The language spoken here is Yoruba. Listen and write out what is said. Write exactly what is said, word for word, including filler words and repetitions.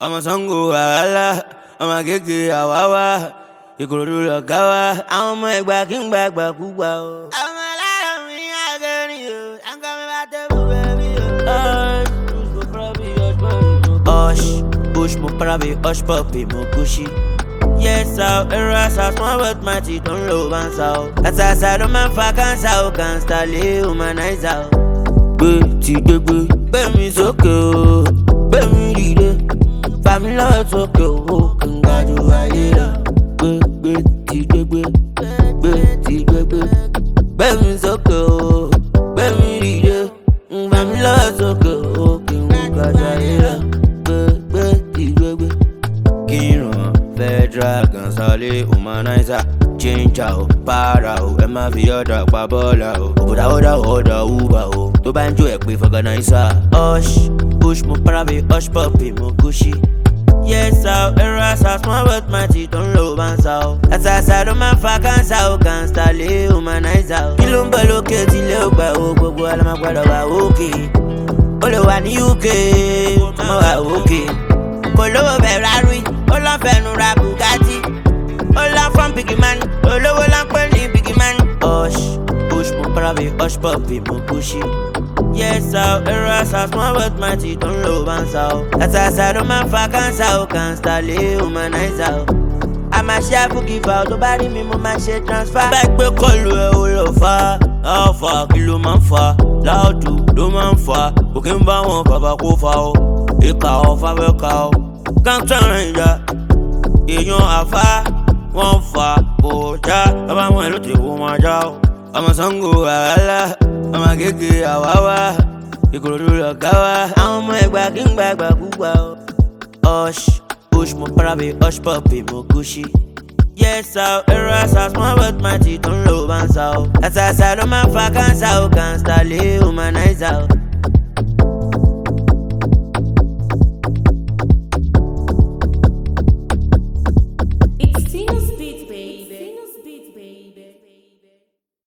ọmọ Ṣàngó wàhálà ọmọ Agége àwáwá Ìkòròdú lọ̀gá wa àwọn ọmọ Ẹ̀gbá kí n gba ẹgbà kúgbà o. ọmọ aláàrọ̀ mi àgẹ́rin o àǹkọ́ mi bá tẹ́bù bẹ́ẹ̀bí o. Hush, push mo parabe, hush puppy mo Gucci. Yes, how errors are small but mighty don't love and so. That's a side of my fucking so can't start live humanize out. Gbé ti gbégbé, gbé mi sókè o, gbé mi dìde. Family love sókè o, kí n ga jù ayé lọ. Gbé gbé ti gbégbé, gbé ti gbégbé. Gbé mi sókè o, gbé mi dìde. Family love sókè o, kí n ga jù ayé lọ. Gbé gbé ti gbégbé. Kí n ràn Federal Gonzale humanizer Ginger o, para o, ẹ má fi ọ̀dà pa bọ́ọ̀là o. Òbòdà ọ̀dà ọ̀dà Uber o, tó bá ń jó ẹ̀ pé fọ̀gànáísà. Hush, push mo parabe, hush puppy mo Gucci. Yes, how errors are small but mighty don't love and so. Àṣàṣà ló máa fa kánsà o, gangsta lé humanizer o. Kí ló ń bọ̀ lókè tí ilé ò gbà o, gbogbo alámọ̀ gbọ́dọ̀ wà òkè. Ó lè wà ní U K, ọmọ wà òkè. Kò lówó Ferrari, ó lọ fẹnu ra Bugatti. Ó lọ from biggie man, olówó lọ pé ní biggie man. Hush, push mo parabe, hush puppy mo Gucci. Yes, how errors are small but mighty don't love and so. Àṣàṣà ló máa fa kánsà o, gangsta lé humanizer o. A máa ṣe àfúgìfà tó bá rí mi mo máa ṣe transfer. Bá gbé kọlu ẹ o lọ fa, alpha kí ló máa ń fa, láòdù ló máa ń fa. Kò kí n bá wọn bàbá kó fa o, ìkà ọ̀fà fẹ́ ka o. Gangsta Ranger, èèyàn àfá, wọ́n fa òòjá. Bàbá wọn ló ti wò wọn já o. Ọmọ Ṣàngó wàhálà, ọmọ Agége àwáwá Ìkòròdú lọ̀gá wa àwọn ọmọ Ẹ̀gbá kí n gba ẹgbà kúgbà o. Hush, push mo parabe, hush puppy mo Gucci. Yes, how errors are small but mighty don't love and so. Àṣàṣà ló máa fa kánsà o, gangsta lé humanizer o.